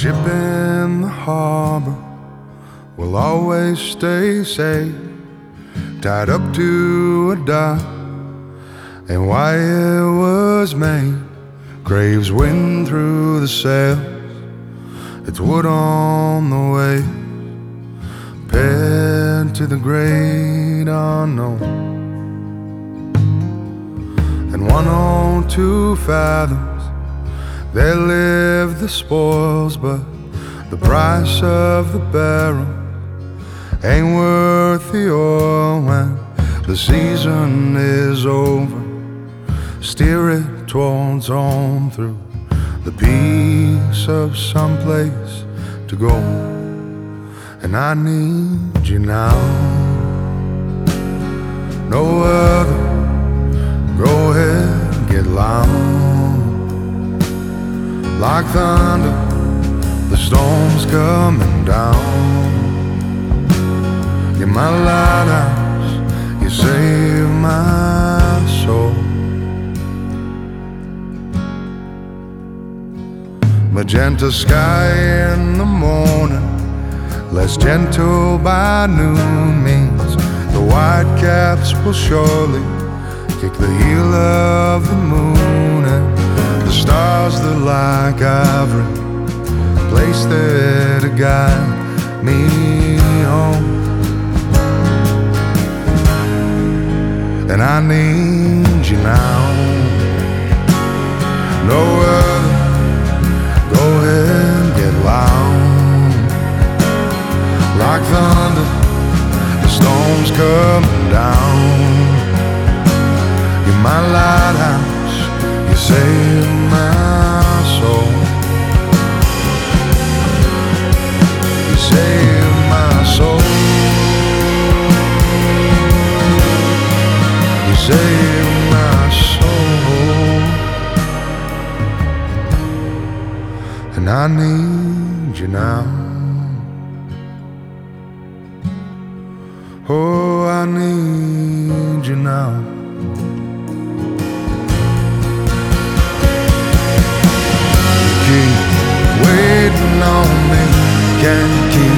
ship in the harbor will always stay safe, tied up to a dock, and why it was made. Graves wind through the sails, it's wood on the way, paired to the great unknown. And 102 fathoms, there live the spoils, but the price of the barrel ain't worth the oil. When the season is over, steer it towards home through the peace of some place to go. And I need you now, no other. Go ahead, get loud. Like thunder, the storm's coming down. You're my lighthouse, you save my soul. Magenta sky in the morning, less gentle by noon, means the white caps will surely kick the heel of the moon, and the stars that like ivory placed there to guide me home. And I need you now, no other. Go ahead, get loud. Like thunder, the storm's coming down. You're my lighthouse, you save my soul. You save my soul. You save my soul. And I need you now. Oh, I need you now. Keep waiting on me, can't keep